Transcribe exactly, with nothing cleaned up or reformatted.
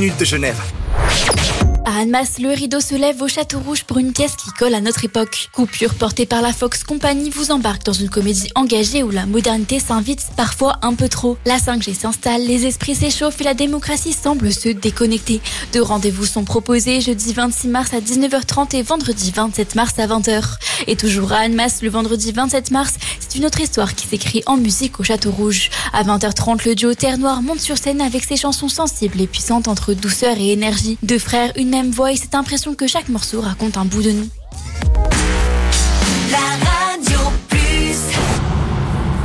minutes de Genève. À Annemasse, le rideau se lève au Château Rouge pour une pièce qui colle à notre époque. Coupure portée par la Fox Company vous embarque dans une comédie engagée où la modernité s'invite parfois un peu trop. La cinq G s'installe, les esprits s'échauffent et la démocratie semble se déconnecter. Deux rendez-vous sont proposés jeudi vingt-six mars à dix-neuf heures trente et vendredi vingt-sept mars à vingt heures. Et toujours à Annemasse, le vendredi vingt-sept mars, c'est une autre histoire qui s'écrit en musique au Château Rouge. À vingt heures trente, le duo Terre Noire monte sur scène avec ses chansons sensibles et puissantes entre douceur et énergie. Deux frères, une même voix et cette impression que chaque morceau raconte un bout de nous.